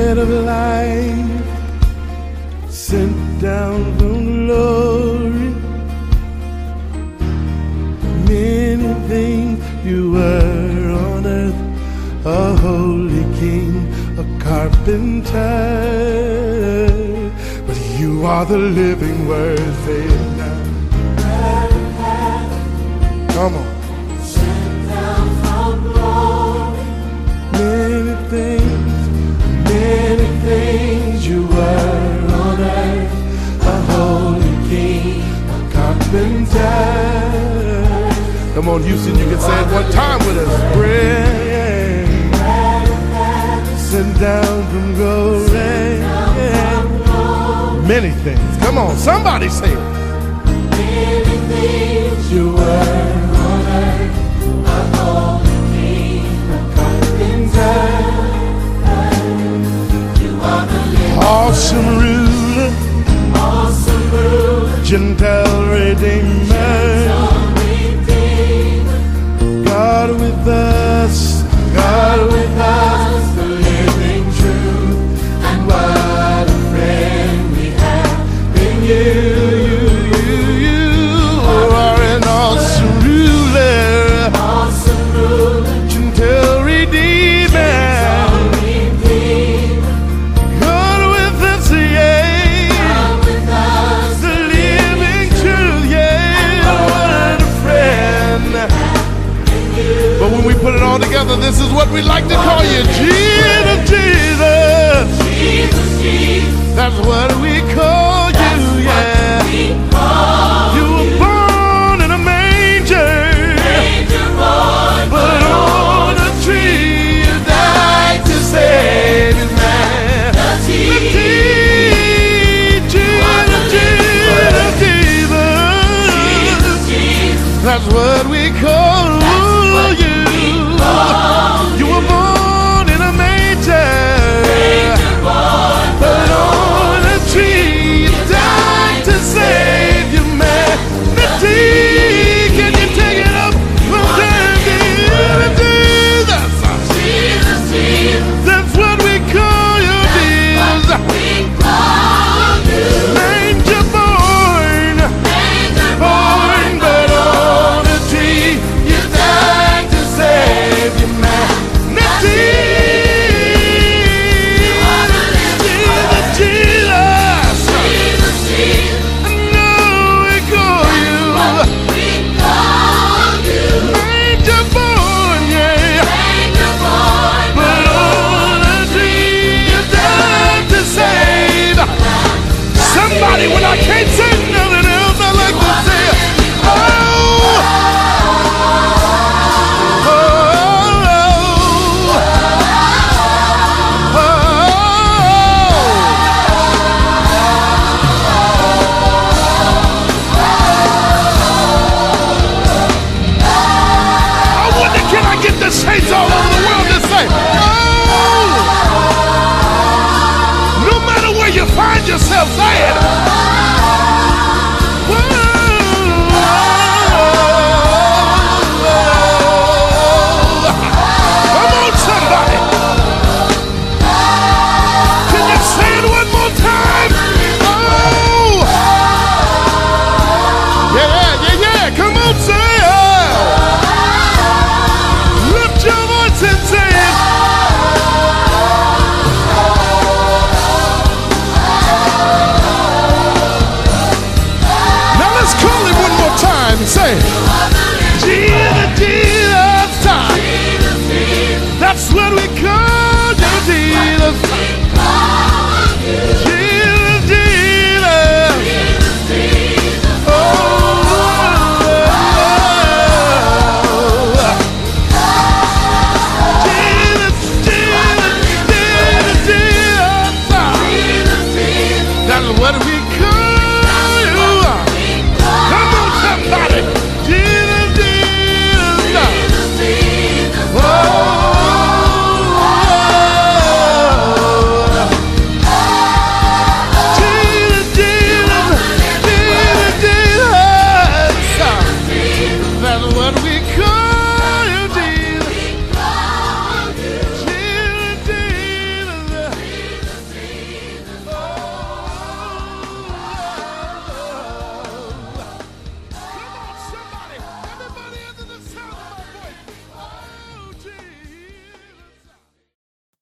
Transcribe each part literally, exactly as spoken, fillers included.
bread of life, sent down from glory. Many things you were on earth, a holy king, a carpenter, but you are the living word. Say it now. Come on. Sent down from glory. Many things, many things you were on earth, a holy king, a carpenter. Come on, Houston, you can say it one time with us. Bread, sent down from glory. Many things. Come on, somebody say it. Many things you were on earth, a holy king, a carpenter. You are the living Awesome ruler, awesome ruler, Gentile redeemer. God with us, God with us, the living truth, and what a friend we have in you, you. you, you, you are an awesome ruler, Awesome ruler, Gentile redeemer. God with us, yeah, God with us, the living truth, yeah, what a friend. But when we put it all together, this is what we like to call you. Jesus, Jesus. Jesus, Jesus, That's what we call you, yeah. we call You were born in a manger, Manger Boy, but on a tree you died to save his man. the Jesus, Jesus, Jesus. Jesus, That's what we call you. You were born in a manger, but on a tree you died to save your man. Can you take it up from there? Jesus, Jesus, Jesus, that's what we call you, Jesus. we call you Manger born, Manger born, but on a tree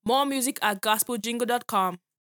More music at gospel jingle dot com.